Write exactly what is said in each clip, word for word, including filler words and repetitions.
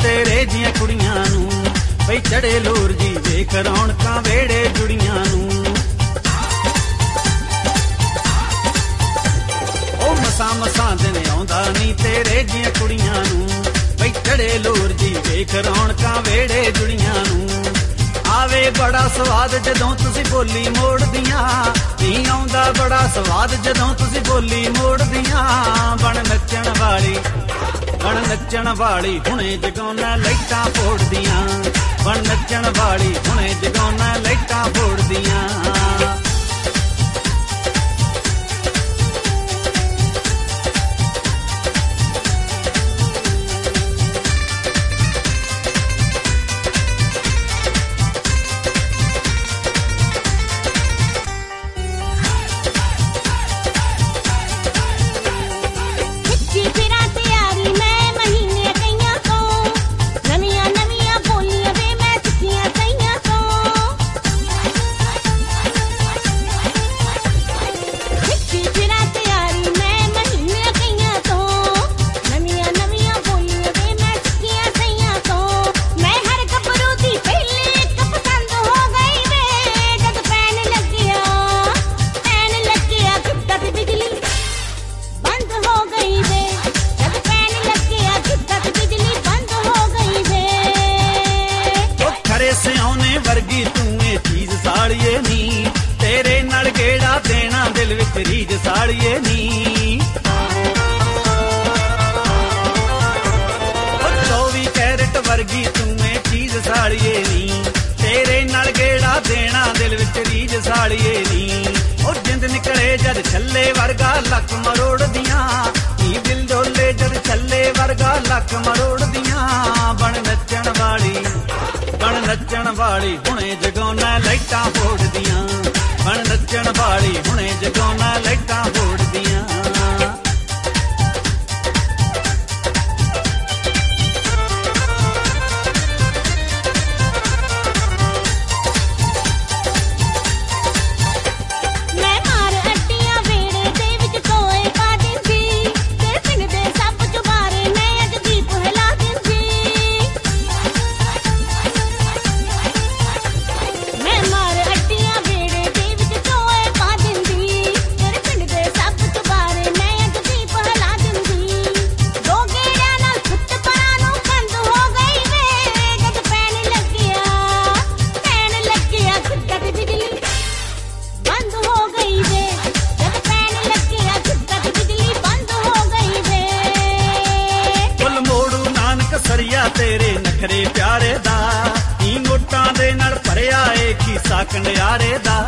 ਤੇਰੇ ਦੀਆਂ ਕੁੜੀਆਂ ਨੂੰ, ਬਈ ਚੜੇ ਲੋਰ ਜੀ ਵੇਖ ਰੌਣਕਾਂ ਵੇੜੇ ਜੁੜੀਆਂ ਨੂੰ। ਉਹ ਮਸਾਂ ਮਸਾਂ ਦਿਨ ਆਉਂਦਾ ਨੀ ਤੇਰੇ ਦੀਆਂ ਕੁੜੀਆਂ ਨੂੰ, ਬਈ ਚੜੇ ਲੋਰ ਜੀ ਵੇਖ ਰੌਣਕਾਂ ਵੇੜੇ ਜੁੜੀਆਂ ਨੂੰ। ਆਵੇ ਬੜਾ ਸਵਾਦ ਜਦੋਂ ਤੁਸੀਂ ਬੋਲੀ ਮੋੜਦੀਆਂ, ਨੀ ਆਉਂਦਾ ਬੜਾ ਸਵਾਦ ਜਦੋਂ ਤੁਸੀਂ ਬੋਲੀ ਮੋੜਦੀਆਂ। ਬਣ ਨੱਚਣ ਵਾਲੀ ਬਣ ਨੱਚਣ ਵਾਲੀ ਹੁਣੇ ਜਗਾਉਣਾ ਲਾਈਟਾਂ ਫੋੜਦੀਆਂ, ਬਣ ਨੱਚਣ ਵਾਲੀ ਹੁਣੇ ਜਗਾਉਣਾ ਲਾਈਟਾਂ ਫੋੜਦੀਆਂ। ਵਰਗੀ ਤੂੰ ਇਹ ਚੀਜ਼ ਸਾਲੀਏ ਨੀ, ਤੇਰੇ ਨਾਲ ਗੇੜਾ ਦੇਣਾ ਦਿਲ ਵਿੱਚ ਰੀਝ ਸਾਲੀਏ ਨੀ। ਉਹ ਚੌਵੀ ਕੈਰਟ ਵਰਗੀ ਤੂੰ ਇਹ ਚੀਜ਼ ਸਾਲੀਏ ਨੀ, ਤੇਰੇ ਨਾਲ ਗੇੜਾ ਦੇਣਾ ਦਿਲ ਵਿੱਚ ਰੀਝ ਸਾਲੀਏ ਨੀ। ਉਹ ਜਿੰਦ ਨਿਕਲੇ ਜਦ ਛੱਲੇ ਵਰਗਾ ਲੱਕ ਮਰੋੜਦੀਆਂ, ਨੀ ਦਿਲ ਡੋਲੇ ਜਦ ਛੱਲੇ ਵਰਗਾ ਲੱਕ ਮਰੋੜਦੀਆਂ। ਬਣ ਨੱਚਣ ਵਾਲੀ ਬਣ ਨੱਚਣ ਵਾਲੀ ਹੁਣੇ ਜਗਾਉਣਾ ਲਾਈਟਾਂ ਫੋੜਦੀਆਂ, ਬਣ ਨੱਚਣ ਵਾਲੀ ਹੁਣੇ ਜਗਾਉਣਾ ਲਾਈਟਾਂ ਫੋੜਦੀਆਂ। ਤੇਰੇ ਨਖਰੇ ਪਿਆਰੇ ਦਾ, ਨੀ ਨੋਟਾਂ ਦੇ ਨਾਲ ਭਰਿਆ ਏ ਖੀਸਾ ਕੰਡਿਆਰੇ ਦਾ।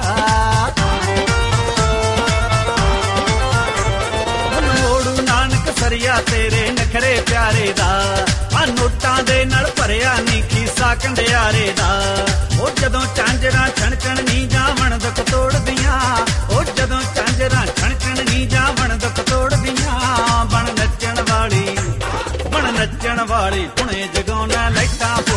ਮੋੜੂ ਨਾਨਕ ਸਰੀਆ ਤੇਰੇ ਨਖਰੇ ਪਿਆਰੇ ਦਾ, ਆ ਨੋਟਾਂ ਦੇ ਨਾਲ ਭਰਿਆ ਨੀ ਖੀਸਾ ਕੰਡਿਆਰੇ ਦਾ। ਉਹ ਜਦੋਂ ਝਾਂਜਰਾਂ ਛਣਛਣ ਨੀ ਜਾਵਣ ਦੁੱਖ ਤੋੜਦੀਆਂ, ਉਹ ਜਦੋਂ ਝਾਂਜਰਾਂ ਛਣਛਣ ਨੀ ਜਾਵਣ ਦੁੱਖ ਤੋੜਦੀਆਂ। ਬਣ ਨੱਚਣ ਵਾਲੀ ਬਣ ਨੱਚਣ ਵਾਲੀ ਹੁਣੇ ਜਗਾਉਣਾ ਲਾਈਟਾਂ